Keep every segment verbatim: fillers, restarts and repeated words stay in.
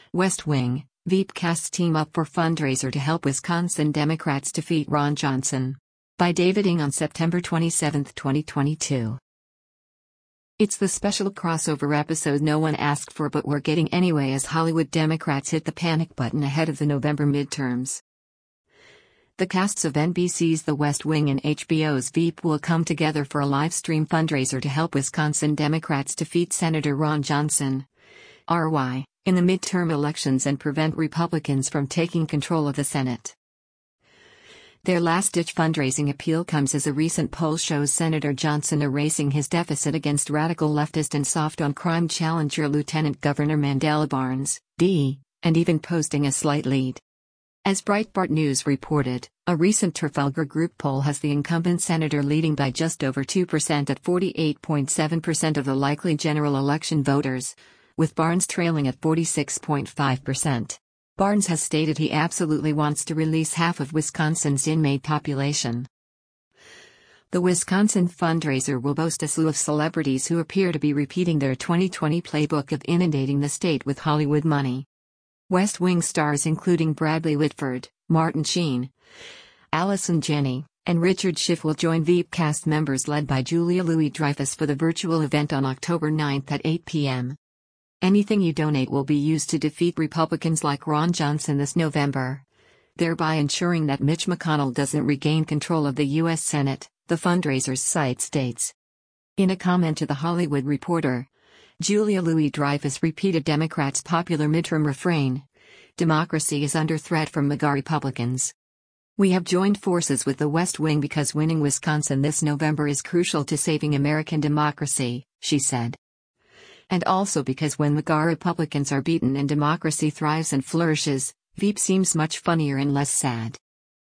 West Wing, Veepcast team up for fundraiser to help Wisconsin Democrats defeat Ron Johnson. By David Ng on September twenty-seventh, twenty twenty-two. It's the special crossover episode no one asked for but we're getting anyway as Hollywood Democrats hit the panic button ahead of the November midterms. The casts of N B C's The West Wing and H B O's Veep will come together for a live stream fundraiser to help Wisconsin Democrats defeat Senator Ron Johnson, R Y, in the midterm elections and prevent Republicans from taking control of the Senate. Their last-ditch fundraising appeal comes as a recent poll shows Senator Johnson erasing his deficit against radical leftist and soft-on-crime challenger Lieutenant Governor Mandela Barnes, D, and even posting a slight lead. As Breitbart News reported, a recent Trafalgar Group poll has the incumbent senator leading by just over two percent at forty-eight point seven percent of the likely general election voters, with Barnes trailing at forty-six point five percent. Barnes has stated he absolutely wants to release half of Wisconsin's inmate population. The Wisconsin fundraiser will boast a slew of celebrities who appear to be repeating their twenty twenty playbook of inundating the state with Hollywood money. West Wing stars including Bradley Whitford, Martin Sheen, Allison Janney, and Richard Schiff will join Veepcast members led by Julia Louis-Dreyfus for the virtual event on October ninth at eight p m Anything you donate will be used to defeat Republicans like Ron Johnson this November, thereby ensuring that Mitch McConnell doesn't regain control of the U S Senate, the fundraiser's site states. In a comment to The Hollywood Reporter, Julia Louis-Dreyfus repeated Democrats' popular midterm refrain, "Democracy is under threat from MAGA Republicans. We have joined forces with the West Wing because winning Wisconsin this November is crucial to saving American democracy," she said. And also because when MAGA Republicans are beaten and democracy thrives and flourishes, Veep seems much funnier and less sad.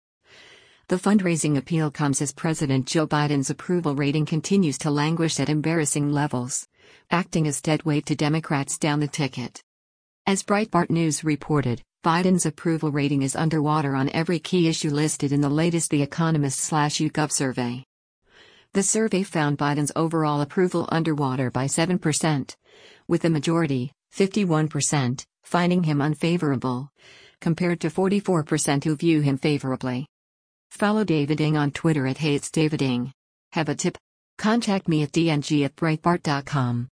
The fundraising appeal comes as President Joe Biden's approval rating continues to languish at embarrassing levels, acting as dead weight to Democrats down the ticket. As Breitbart News reported, Biden's approval rating is underwater on every key issue listed in the latest The Economist/YouGov survey. The survey found Biden's overall approval underwater by seven percent, with the majority, fifty-one percent, finding him unfavorable, compared to forty-four percent who view him favorably. Follow David Ng on Twitter at Hey It's David Ng. Have a tip? Contact me at d n g at breitbart dot com.